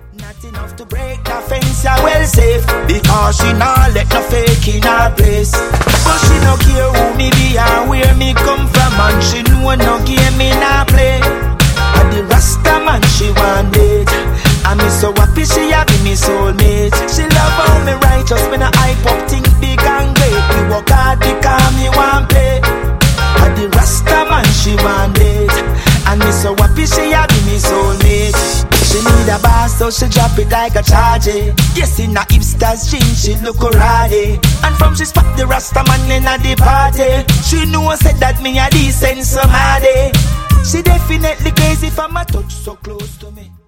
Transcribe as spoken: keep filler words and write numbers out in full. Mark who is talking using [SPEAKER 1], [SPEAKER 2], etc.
[SPEAKER 1] Not enough to break the fence, yeah, well safe. Because she not let no fake in her place. But she no care who me be and where me come from. And she know no game in her play. And the Rasta man she want it. And me so happy she a be me soulmate. She love how me righteous, me no hype up, think big and great. Me work hard because me want play. And the Rasta man she want it. And me so happy she a be me soulmate. She need a boss so she drop it like a charge. Yes, in a hipster's jeans she look alrighty. And from she spot the Rasta man in a the party. She know said that me a decent somebody. She definitely crazy for my touch so close to me.